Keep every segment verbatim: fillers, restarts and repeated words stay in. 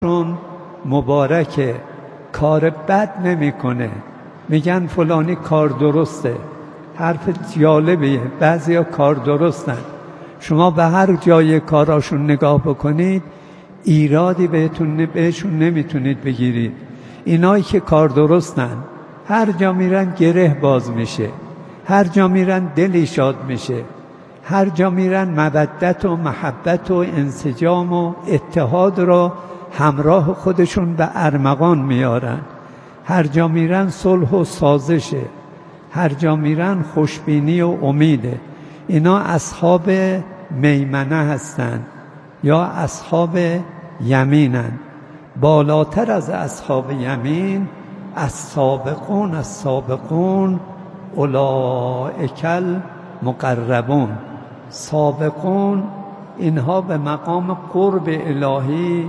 چون مبارکه، کار بد نمیکنه، میگن فلانی کار درسته. حرف جالبیه، بعضیا کار درستن. شما به هر جای کاراشون نگاه بکنید ایرادی بهتون بهشون نمیتونید بگیرید. اینایی که کار درستن هر جا میرن گره باز میشه، هر جا میرن دلی شاد میشه، هر جا میرن مودت و محبت و انسجام و اتحاد را همراه خودشون به ارمغان میارن. هر جا میرن صلح و سازشه، هر جا میرن خوشبینی و امیده. اینا اصحاب میمنه هستن یا اصحاب یمینن. بالاتر از اصحاب یمین السابقون السابقون اولئک المقربون. سابقون اینها به مقام قرب الهی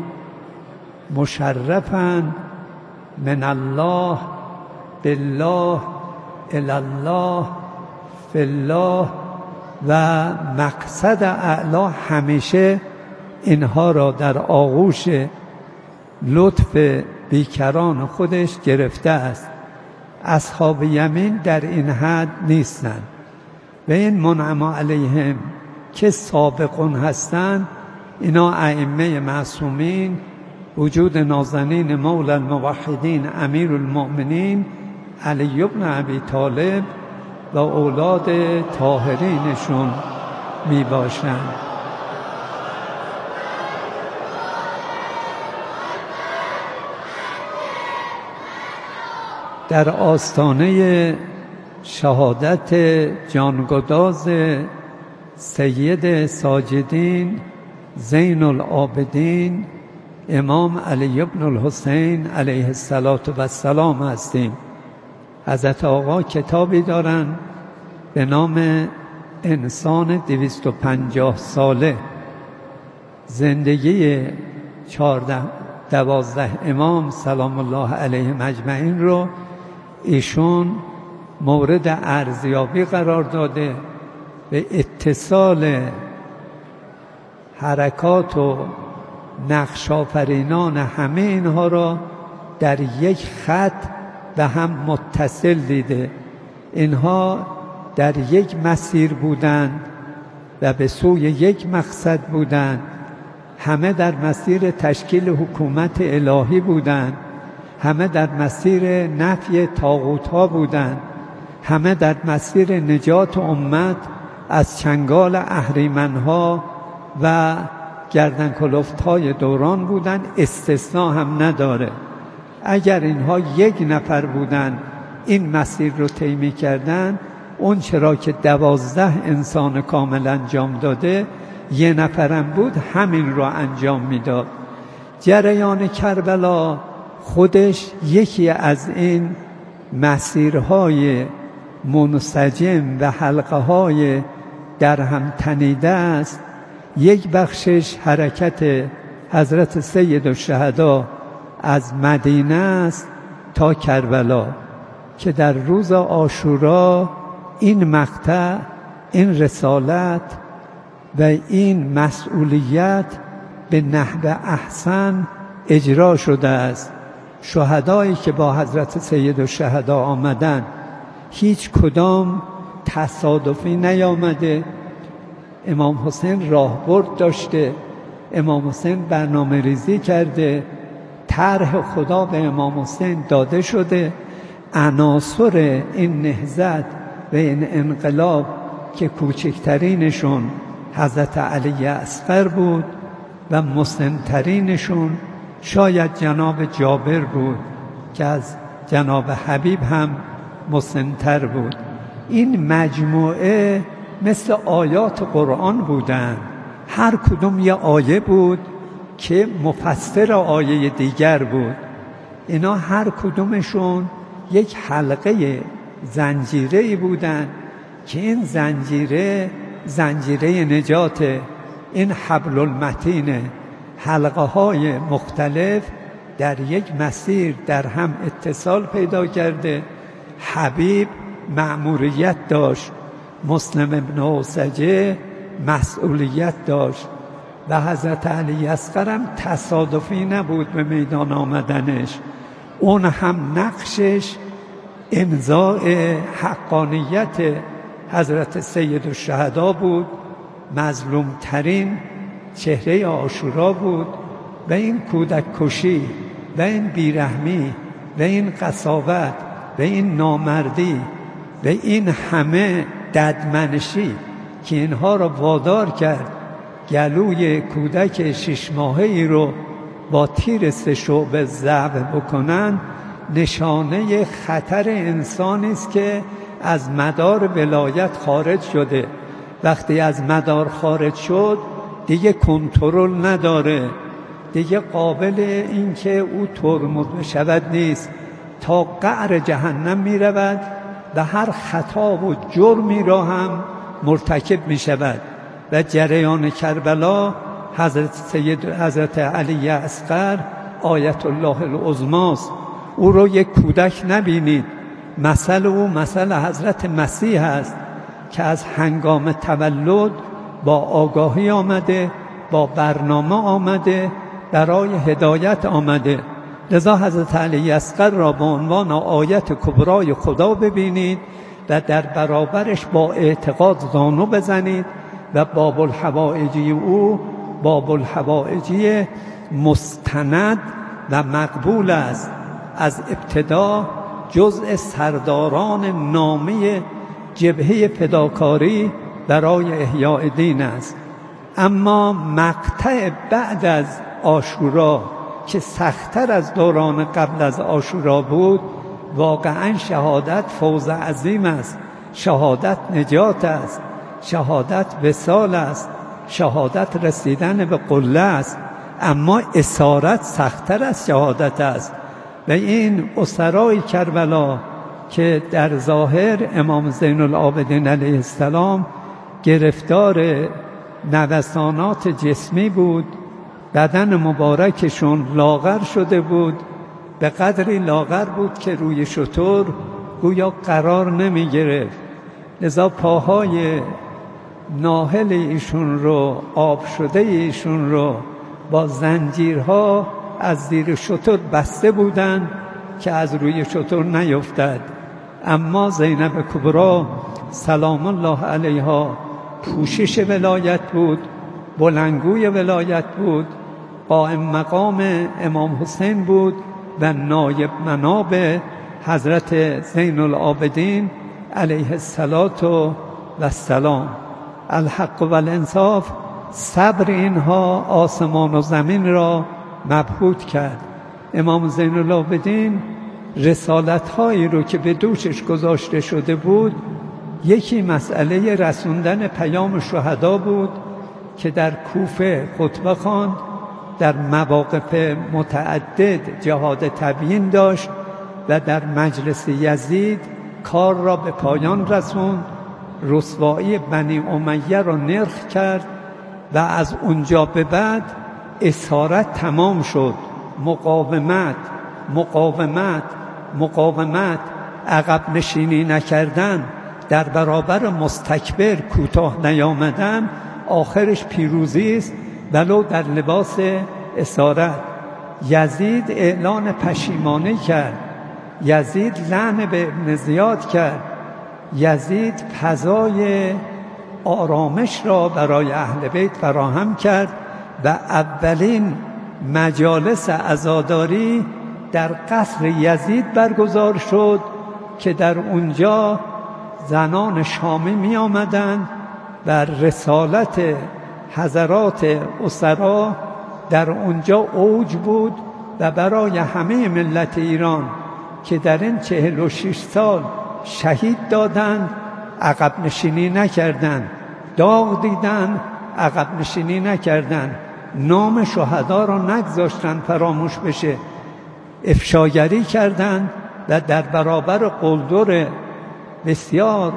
مشرفن، من الله بالله الی الله فی الله، و مقصد اعلا همیشه اینها را در آغوش لطف بیکران خودش گرفته است. اصحاب یمین در این حد نیستند. و این منعم علیهم که سابقون هستند، اینا ائمه معصومین، وجود نازنین مولا الموحدین امیر المؤمنین علی بن ابی طالب و اولاد طاهرینشون می باشند. در آستانه شهادت جانگداز سید ساجدین زین العابدین امام علی بن الحسین علیه السلام هستیم. حضرت آقا کتابی دارن به نام انسان دویست و پنجاه ساله، زندگی چهارده دوازده امام سلام الله علیهم اجمعین رو ایشون مورد ارزیابی قرار داده، به اتصال حرکات و نقش آفرینان همه اینها را در یک خط به هم متصل دیده. اینها در یک مسیر بودند و به سوی یک مقصد بودند. همه در مسیر تشکیل حکومت الهی بودند، همه در مسیر نفی طاغوت‌ها بودند، همه در مسیر نجات امت از چنگال اهریمن‌ها و گردنکلفت‌های دوران بودند. استثناء هم نداره. اگر اینها یک نفر بودند این مسیر رو طی می‌کردند، اون چرا که دوازده انسان کامل انجام داده، یه نفرم بود همین رو انجام میداد. جریان کربلا خودش یکی از این مسیرهای منسجم و حلقه های در هم تنیده است. یک بخشش حرکت حضرت سید الشهدا از مدینه است تا کربلا، که در روز عاشورا این مقطع، این رسالت و این مسئولیت به نحو احسن اجرا شده است. شهدایی که با حضرت سید الشهدا آمدن هیچ کدام تصادفی نیامده. امام حسین راهبرد داشته، امام حسین برنامه ریزی کرده، طرح خدا به امام حسین داده شده. عناصر این نهضت و این انقلاب که کوچکترینشون حضرت علی اصغر بود و مسن‌ترینشون شاید جناب جابر بود که از جناب حبیب هم مسن‌تر بود. این مجموعه مثل آیات قرآن بودن، هر کدوم یه آیه بود که مفسر آیه دیگر بود. اینا هر کدومشون یک حلقه زنجیره‌ای بودن که این زنجیره زنجیره نجات، این حبل المتین، حلقه های مختلف در یک مسیر در هم اتصال پیدا کرده. حبیب مأموریت داشت، مسلم ابن اوسجه مسئولیت داشت. و حضرت علی اصغر هم تصادفی نبود به میدان آمدنش، اون هم نقشش امضای حقانیت حضرت سید الشهدا بود، مظلوم ترین چهره عاشورا بود و این کودک کشی و این بیرحمی و این قساوت و این نامردی و این همه ددمنشی که اینها را وادار کرد گلوی کودک شش ماهه‌ای رو با تیر سه شعبه ضرب بکنن، نشانه خطر انسانی است که از مدار ولایت خارج شده. وقتی از مدار خارج شد دیگه کنترل نداره، دیگه قابل این که او ترمز بشود نیست، تا قعر جهنم می رود و هر خطا و جرمی را هم مرتکب می شود. و جریان کربلا حضرت سید حضرت علی اصغر آیت الله العظمی است. او رو یک کودک نبینید، مثل او مثل حضرت مسیح است که از هنگام تولد با آگاهی آمده، با برنامه آمده، برای هدایت آمده. لذا حضرت علی اصغر را به عنوان آیت کبرای خدا ببینید و در برابرش با اعتقاد زانو بزنید و باب الحوائجی او باب الحوائجی مستند و مقبول است، از ابتدا جزء سرداران نامی جبهه فداکاری برای احیاء دین است. اما مقطع بعد از عاشورا که سخت‌تر از دوران قبل از عاشورا بود، واقعا شهادت فوز عظیم است، شهادت نجات است، شهادت وصال است، شهادت رسیدن به قله است. اما اسارت سخت‌تر از شهادت است. و این اسرای کربلا که در ظاهر امام زین العابدین علیه السلام گرفتار نوسانات جسمی بود، بدن مبارکشون لاغر شده بود، به قدری لاغر بود که روی شتر گویا قرار نمی گرفت. لذا پاهای ناهل ایشون رو، آب شده ایشون رو با زنجیرها از زیر شتر بسته بودند که از روی شتر نیفتد. اما زینب کبرا سلام الله علیها پوشش ولایت بود، بلندگوی ولایت بود، قائم مقام امام حسین بود و نایب مناب حضرت زین العابدین علیه السلام. الحق و الانصاف صبر اینها آسمان و زمین را مبهوت کرد. امام زین العابدین رسالت‌هایی رو که به دوشش گذاشته شده بود، یکی مسئله رسوندن پیام شهدا بود که در کوفه خطبه خواند، در مواقف متعدد جهاد تبیین داشت و در مجلس یزید کار را به پایان رسوند، رسوایی بنی امیه را نرخ کرد و از اونجا به بعد اسارت تمام شد. مقاومت مقاومت مقاومت عقب نشینی نکردن، در برابر مستکبر کوتاه نیامدن، آخرش پیروزی است ولو در لباس اسارت. یزید اعلان پشیمانی کرد، یزید لعن به ابن زیاد کرد، یزید فضای آرامش را برای اهل بیت فراهم کرد و اولین مجالس عزاداری در قصر یزید برگزار شد که در اونجا زنان شامی می آمدند و رسالت حضرات اسرا در اونجا اوج بود و برای همه ملت ایران که در این چهل و شش سال شهید دادند عقب نشینی نکردند، داغ دیدند عقب نشینی نکردند، نام شهدا را نگذاشتند فراموش بشه، افشاگری کردند و در برابر قلدر بسیار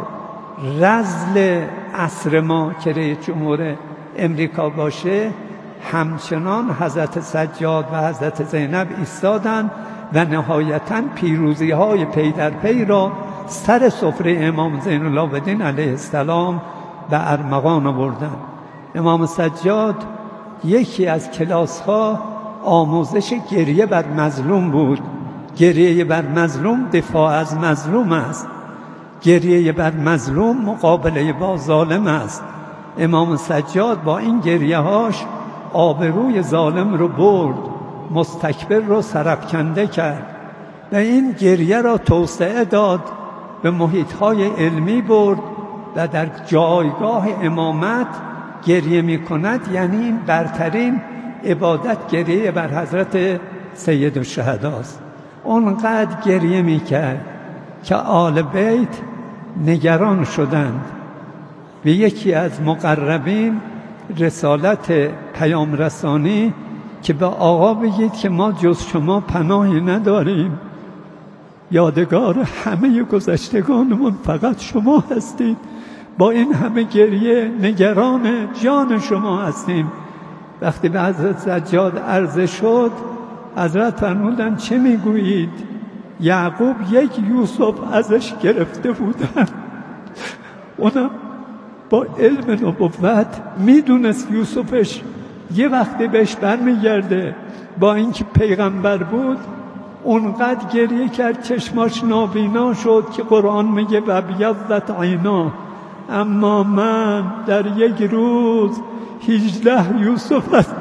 رذل عصر ما که رئیس جمهور امریکا باشه، همچنان حضرت سجاد و حضرت زینب ایستادند و نهایتاً پیروزی های پی در پی را سر سفره امام زین العابدین علیه السلام به ارمغان آوردند. امام سجاد یکی از کلاس ها آموزش گریه بر مظلوم بود. گریه بر مظلوم دفاع از مظلوم است. گریه بر مظلوم مقابله با ظالم است. امام سجاد با این گریه هاش آبروی ظالم رو برد، مستکبر رو سرافکنده کرد و این گریه را توسعه داد، به محیط های علمی برد و در جایگاه امامت گریه می کند. یعنی این برترین عبادت گریه بر حضرت سید الشهداست. اونقدر گریه می کرد که آل بیت نگران شدند. به یکی از مقربین رسالت پیام رسانی که به آقا بگید که ما جز شما پناهی نداریم، یادگار همه گذشتگانمون فقط شما هستید، با این همه گریه نگران جان شما هستیم. وقتی به حضرت سجاد عرضه شد، حضرت فرمودند چه میگویید؟ یعقوب یک یوسف ازش گرفته بودن، اونم با علم نبوت میدونست یوسفش یه وقتی بهش برمیگرده. با اینکه پیغمبر بود اونقدر گریه کرد چشماش نابینا شد که قرآن میگه و بیضت عینا. اما من در یک روز هجده یوسف از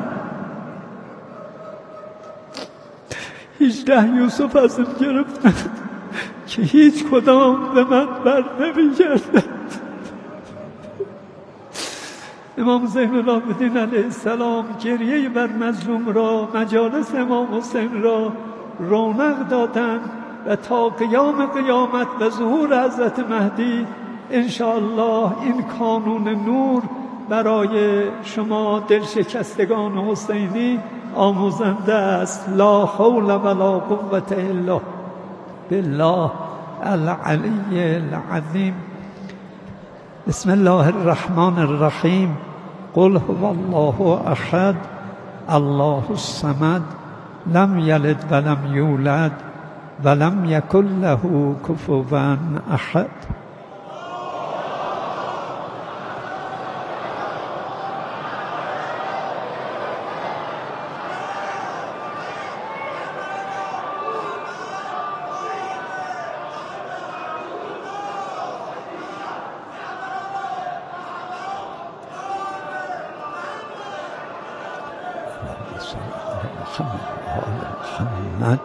هجده یوسف ازم گرفتن که هیچ کدام به من بر نمیگرده. امام زین العابدین علیه السلام گریه بر مظلوم را، مجالس امام حسین را رونق دادند و تا قیام قیامت و ظهور حضرت مهدی انشاءالله این کانون نور برای شما دلشکستگان حسینی آموزنده است. لا حول ولا قوة الا بالله العلی العظیم. بسم الله الرحمن الرحیم. قل هو الله احد الله الصمد لم یلد ولم یولد ولم یکن له کفوا احد. محمد.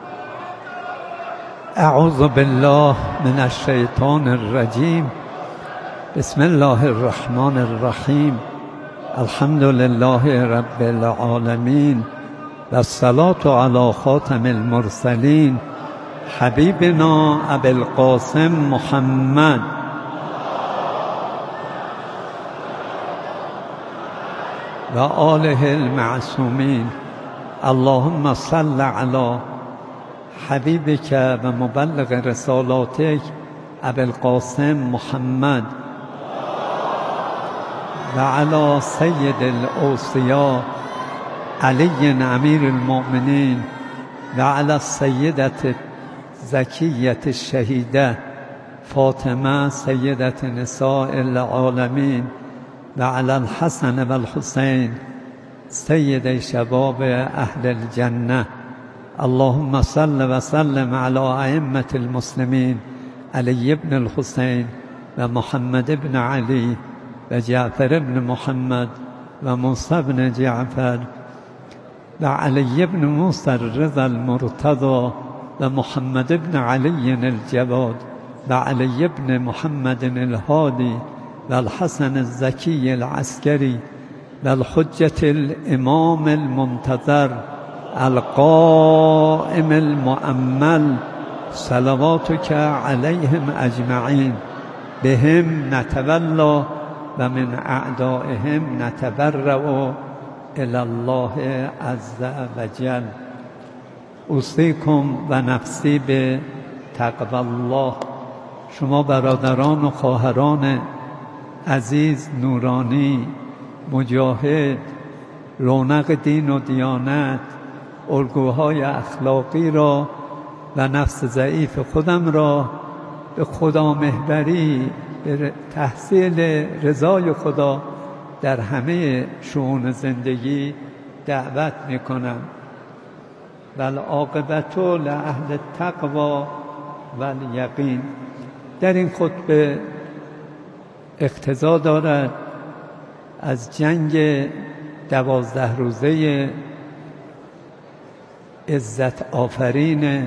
اعوذ بالله من الشیطان الرجیم. بسم الله الرحمن الرحیم. الحمد لله رب العالمین و الصلاة علی خاتم المرسلین حبیبنا ابی القاسم محمد و آله المعصومین. اللهم صل علی حبیبک و مبلغ رسالاتک ابی القاسم محمد و علی سید الاوصیاء علی امیر المؤمنین و علی السیدة زکیة الشهیده فاطمه سیدة نساء العالمین و علی الحسن و الحسین سید شباب اهل الجنه. اللهم صل و سلم علی ائمة المسلمین علی بن الحسین و محمد بن علی و جعفر بن محمد و موسی بن جعفر و علی بن موسی الرضا المرتضى و محمد بن علی الجواد و علی بن محمد الهادی و الحسن الزکی العسکری و الحجة الامام المنتظر القائم المؤمل صلواتک علیهم اجمعین. بهم نتولا و من اعدائهم نتبرأ الی الله عز و جل. اوصیکم و نفسی به تقوی الله. شما برادران و خواهران عزیز، نورانی، مجاهد، رونق دین و دیانت، الگوهای اخلاقی را و نفس ضعیف خودم را به خدا محوری، به تحصیل رضای خدا در همه شؤون زندگی دعوت میکنم والعاقبة لأهل التقوی والیقین. در این خطبه اقتضا دارد از جنگ دوازده روزه عزت آفرین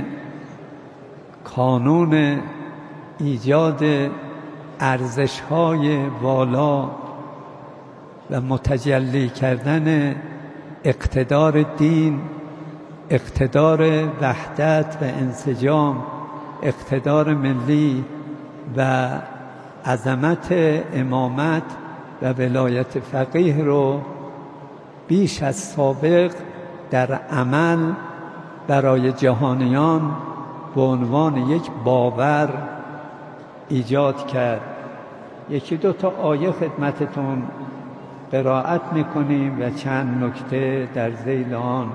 کانون ایجاد ارزش‌های والا و متجلی کردن اقتدار دین، اقتدار وحدت و انسجام، اقتدار ملی و عظمت امامت و ولایت فقیه رو بیش از سابق در عمل برای جهانیان به عنوان یک باور ایجاد کرد. یکی دو تا آیه خدمتتون قرائت میکنیم و چند نکته در ذیل آن.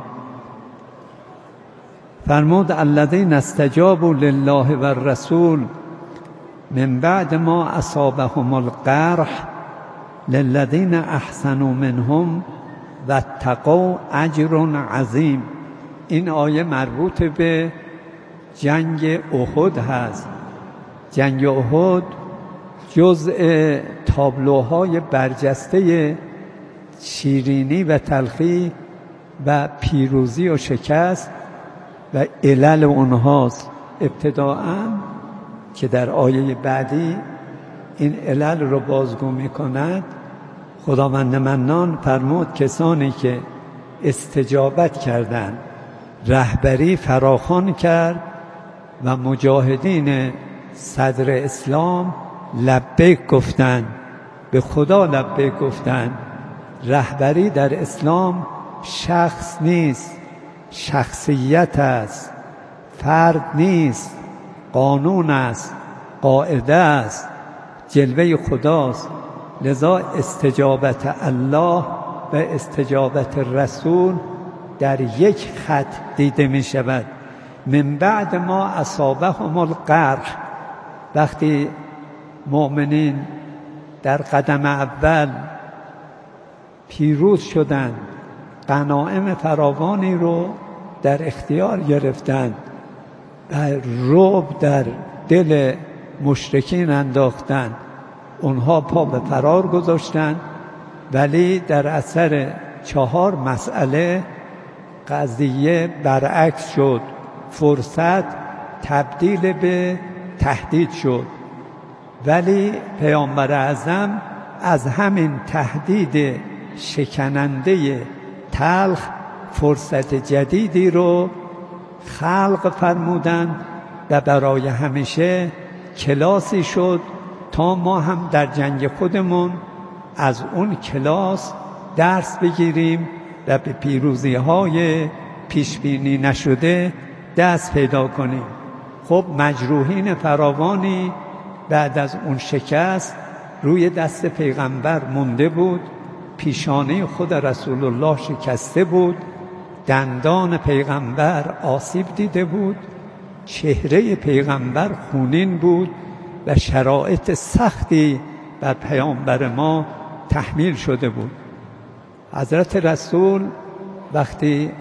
فرمود الذین استجابوا لله و الرسول من بعد ما اصابهم القرح للذین احسنوا منهم واتقوا اجر عظیم. این آیه مربوط به جنگ احد هست. جنگ احد جزء تابلوهای برجسته شیرینی و تلخی و پیروزی و شکست و علل اونهاست. ابتداءً که در آیه بعدی این علل رو بازگو می کند، خداوند منان فرمود کسانی که استجابت کردند، رهبری فراخوان کرد و مجاهدین صدر اسلام لبیک گفتند، به خدا لبیک گفتند. رهبری در اسلام شخص نیست، شخصیت است، فرد نیست، قانون است، قاعده است، جلوه خداست. لذا استجابت الله و استجابت رسول در یک خط دیده می شود. من بعد ما اصابهم القرح، وقتی مؤمنین در قدم اول پیروز شدند، غنایم فراوانی رو در اختیار گرفتند و رعب در دل مشرکین انداختند، اونها پا به فرار گذاشتند، ولی در اثر چهار مسئله قضیه برعکس شد. فرصت تبدیل به تهدید شد، ولی پیامبر اعظم از همین تهدید شکننده تلخ فرصت جدیدی رو خلق فرمودند و برای همیشه کلاسی شد تا ما هم در جنگ خودمون از اون کلاس درس بگیریم و به پیروزی‌های پیشبینی نشده دست پیدا کنیم. خب مجروحین فراوانی بعد از اون شکست روی دست پیغمبر مونده بود، پیشانه خود رسول الله شکسته بود، دندان پیغمبر آسیب دیده بود، چهره پیغمبر خونین بود و شرایط سختی بر پیامبر ما تحمیل شده بود. حضرت رسول وقتی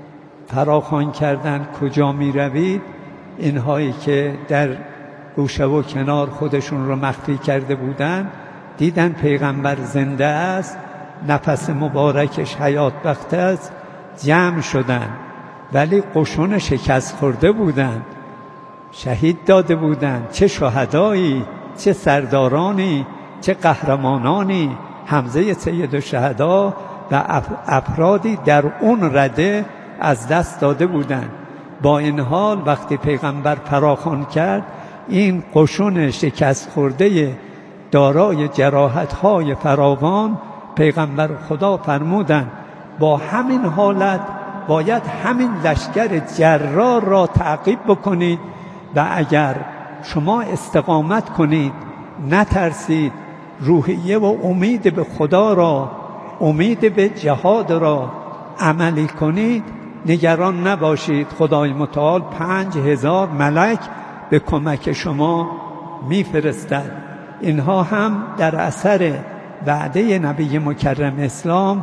فراخوان کردند کجا می روید، اینهایی که در گوشه و کنار خودشون رو مخفی کرده بودند دیدن پیغمبر زنده است، نفس مبارکش حیات بخت است، جمع شدند، ولی قشون شکست خورده بودند، شهید داده بودند. چه شهدایی، چه سردارانی، چه قهرمانانی. حمزه سید الشهدا و افرادی در اون رده از دست داده بودند. با این حال وقتی پیغمبر فراخوان کرد، این قشون شکست خورده دارای جراحت‌های فراوان، پیغمبر خدا فرمودند با همین حالت باید همین لشکر جرار را تعقیب بکنید و اگر شما استقامت کنید، نترسید، روحیه و امید به خدا را، امید به جهاد را عملی کنید، نگران نباشید. خدای متعال پنج هزار ملک به کمک شما میفرستد. اینها هم در اثر وعده نبی مکرم اسلام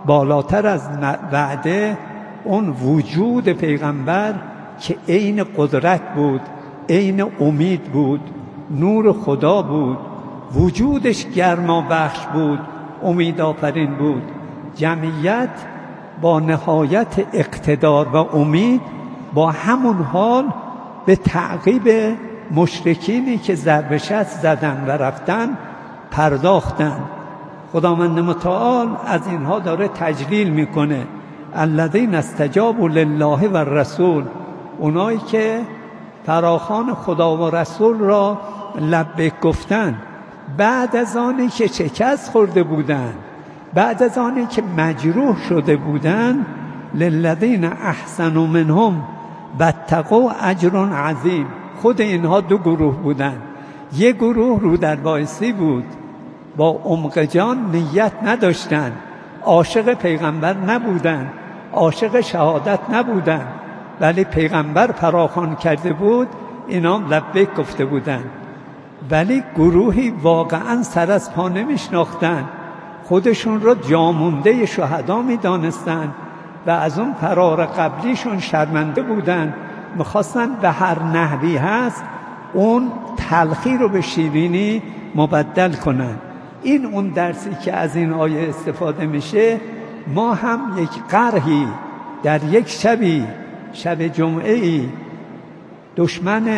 بالاتر از وعده اون وجود پیغمبر که عین قدرت بود، عین امید بود، نور خدا بود، وجودش گرما بخش بود، امید آفرین بود. جمعیت با نهایت اقتدار و امید با همون حال به تعقیب مشرکینی که ضرب شست زدن و رفتن پرداختن. خداوند متعال از اینها داره تجلیل میکنه. الذین استجابوا لله و الرسول، اونایی که فراخوان خدا و رسول را لبیک گفتن بعد از آنی که شکست خورده بودن، بعد از آنی که مجروح شده بودن. للذین احسنوا منهم واتقوا اجر عظیم. خود اینها دو گروه بودن. یک گروه رو در بایستی بود، با عمق جان نیت نداشتن، عاشق پیغمبر نبودن، عاشق شهادت نبودن، ولی پیغمبر فراخوان کرده بود، اینا لبیک گفته بودن. ولی گروهی واقعا سر از پا نمیشناختن، خودشون رو جامونده شهدا میدانستن و از اون فرار قبلیشون شرمنده بودن، میخواستن به هر نحوی هست اون تلخی رو به شیرینی مبدل کنن. این اون درسی که از این آیه استفاده میشه. ما هم یک قرحی در یک شبی، شب جمعه‌ای، دشمن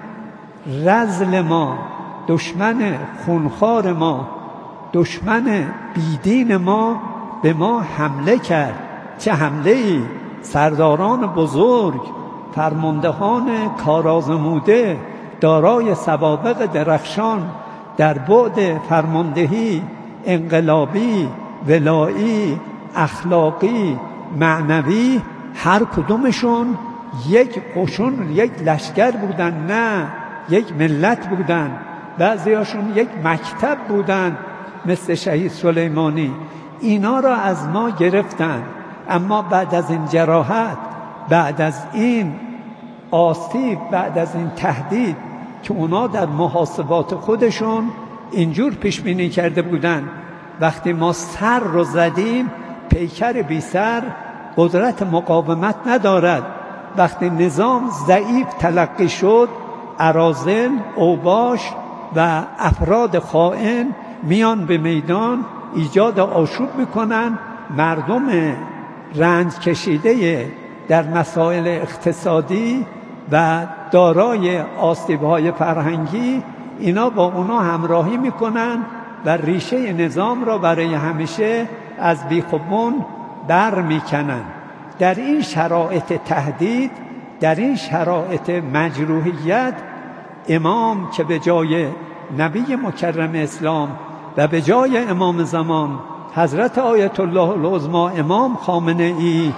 رذل ما، دشمن خونخوار ما، دشمن بیدین ما به ما حمله کرد. چه حمله ای! سرداران بزرگ، فرماندهان کارآزموده، دارای سوابق درخشان در بعد فرماندهی انقلابی، ولایی، اخلاقی، معنوی، هر کدومشون یک قشون، یک لشکر بودن، نه یک ملت بودن. بعضیاشون یک مکتب بودن مثل شهید سلیمانی. اینا را از ما گرفتن. اما بعد از این جراحت، بعد از این آسیب، بعد از این تهدید که اونا در محاسبات خودشون اینجور پیش بینی کرده بودن، وقتی ما سر رو زدیم پیکر بی سر قدرت مقاومت ندارد. وقتی نظام ضعیف تلقی شد، اراذل، اوباش و افراد خائن میان به میدان، ایجاد آشوب میکنن. مردم رنج کشیده در مسائل اقتصادی و دارای آسیب‌های فرهنگی، اینا با اونا همراهی میکنن و ریشه نظام را برای همیشه از بیخ و بن بر میکنن. در این شرایط تهدید، در این شرایط مجروحیت، امام که به جای نبی مکرم اسلام و به جای امام زمان حضرت آیت الله العظمی امام خامنه ای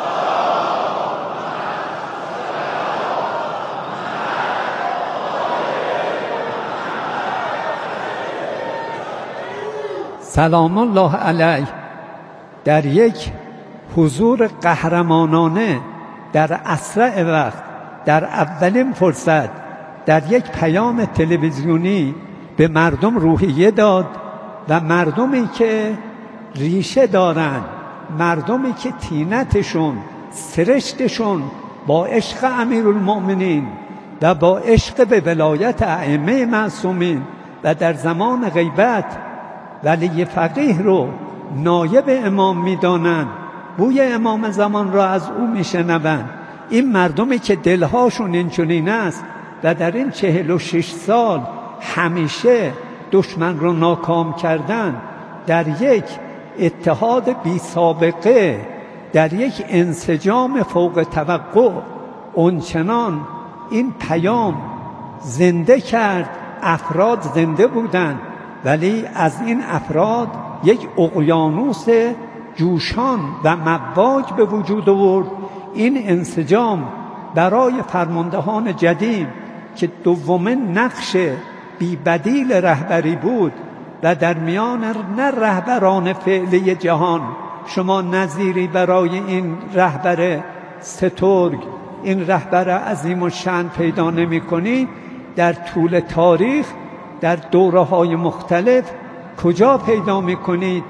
سلام الله علیه در یک حضور قهرمانانه در اسرع وقت، در اولین فرصت، در یک پیام تلویزیونی به مردم روحیه داد و مردمی که ریشه دارن، مردمی که طینتشون، سرشتشون با عشق امیرالمؤمنین و با عشق به ولایت ائمه معصومین و در زمان غیبت ولی فقیه رو نایب امام میدانند، بوی امام زمان را از او میشنوند. این مردمی که دلهاشون اینچنین است و در این چهل و شش سال همیشه دشمن رو ناکام کردن، در یک اتحاد بی سابقه، در یک انسجام فوق توقع، اونچنان این پیام زنده کرد. افراد زنده بودند، ولی از این افراد یک اقیانوس جوشان و مواج به وجود آورد. این انسجام برای فرماندهان جدید که دومین نقش بی بدیل رهبری بود و در میان نه رهبران فعلی جهان شما نظیری برای این رهبر سترگ، این رهبر عظیم الشأن پیدا نمی کنید. در طول تاریخ در دوره‌های مختلف کجا پیدا می کنید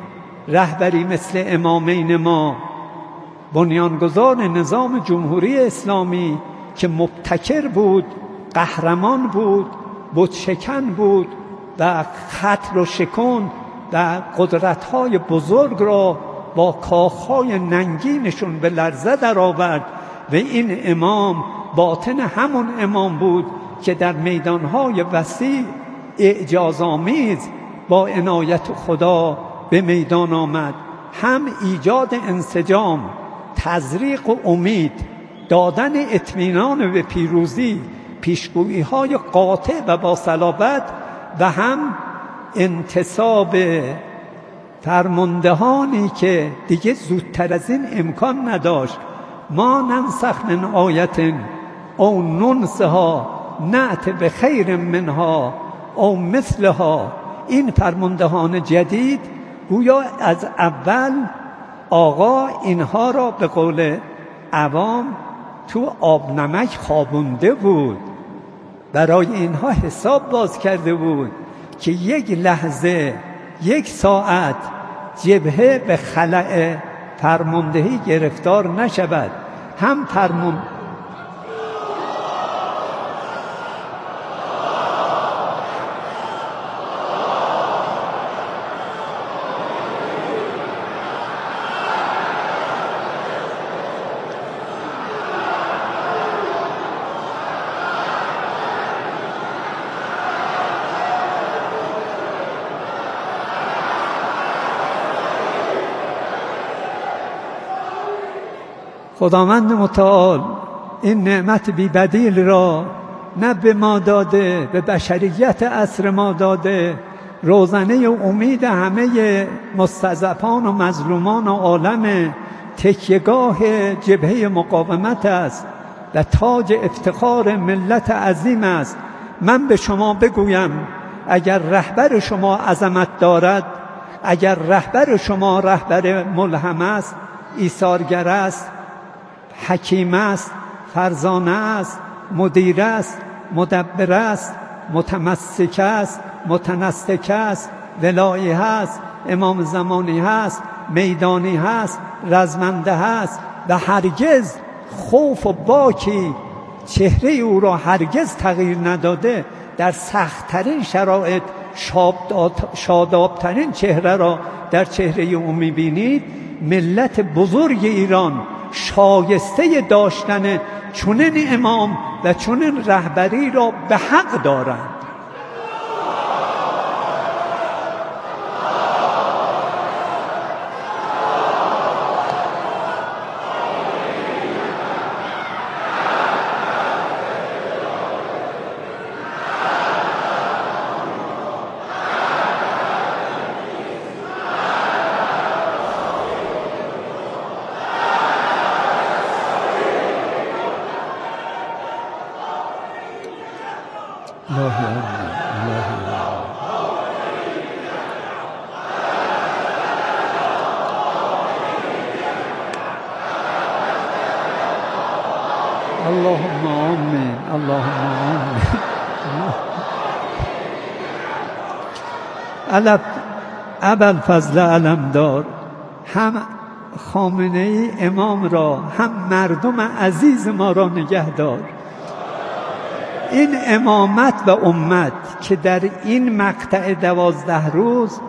رهبری مثل امامین ما، بنیانگذار نظام جمهوری اسلامی که مبتکر بود، قهرمان بود، بت شکن بود و خط رو شکن و قدرت‌های بزرگ را با کاخهای ننگینشون به لرزه در آورد و این امام باطن همون امام بود که در میدانهای وسیع اعجازآمیز با عنایت خدا به میدان آمد. هم ایجاد انسجام، تزریق و امید، دادن اطمینان به پیروزی، پیشگویی‌های قاطع و با صلابت و هم انتصاب فرماندهانی که دیگه زودتر از این امکان نداشت. ما ننسخ من آیت او ننسها نأت به خیر منها او مثلها. این فرماندهان جدید گویا از اول آقا اینها را به قول عوام تو آب نمک خوابونده بود، برای اینها حساب باز کرده بود که یک لحظه، یک ساعت جبهه به خلأ فرماندهی گرفتار نشود. هم فرمان خداوند متعال این نعمت بی بدیل را نه به ما داده، به بشریت عصر ما داده. روزنه امید همه مستضعفان و مظلومان و عالم، تکیهگاه جبهه مقاومت است و تاج افتخار ملت عظیم است. من به شما بگویم اگر رهبر شما عظمت دارد، اگر رهبر شما رهبر ملهم است، ایثارگر است، حکیم است، فرزانه است، مدیر است، مدبر است، متمسک است، متنسک است، ولایی هست، امام زمانی هست، میدانی هست، رزمنده هست و هرگز خوف و باکی چهره او را هرگز تغییر نداده، در سخت‌ترین شرایط شادابترین چهره را در چهره او می‌بینید. ملت بزرگ ایران شایسته داشتن چنین امام و چنین رهبری را به حق دارند. اللهم آمین، اللهم آمین. علب ابوالفضل علمدار، هم خامنه ای امام را هم مردم عزیز ما را نگه دار. این امامت و امت که در این مقطع دوازده روز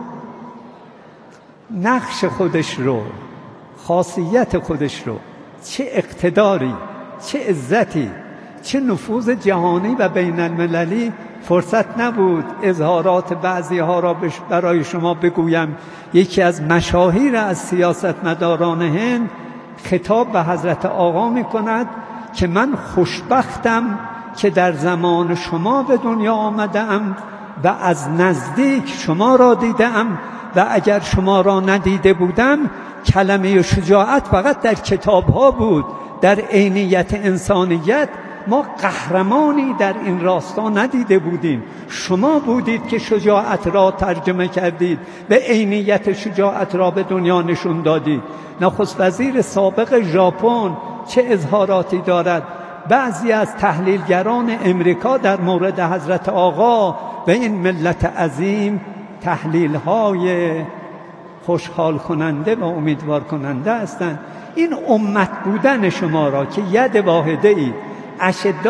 نقش خودش رو، خاصیت خودش رو، چه اقتداری، چه عزتی، چه نفوذ جهانی و بین المللی، فرصت نبود اظهارات بعضی ها را برای شما بگویم. یکی از مشاهیر از سیاستمداران هند خطاب به حضرت آقا می کند که من خوشبختم که در زمان شما به دنیا آمدم و از نزدیک شما را دیدم و اگر شما را ندیده بودم کلمه شجاعت فقط در کتاب ها بود. در عینیت انسانیت ما قهرمانی در این راستا ندیده بودیم. شما بودید که شجاعت را ترجمه کردید، به عینیت شجاعت را به دنیا نشون دادید. نخست وزیر سابق ژاپن چه اظهاراتی دارد. بعضی از تحلیلگران امریکا در مورد حضرت آقا و این ملت عظیم تحلیل‌های خوشحال کننده و امیدوار کننده هستند. این امت بودن شما را که ید واحده ای اشد